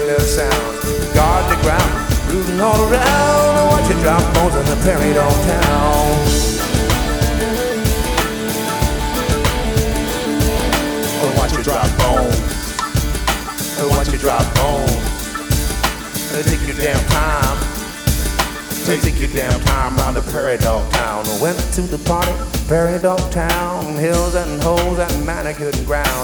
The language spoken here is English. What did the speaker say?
peculiar sounds. Guard the ground, rooting all around. Watch you drop bones in the prairie dog town. Watch you drop bones. Watch you drop bones. Take your damn time. Take your damn time round the prairie dog town. Went to the party, prairie dog town. Hills and holes and manicured ground.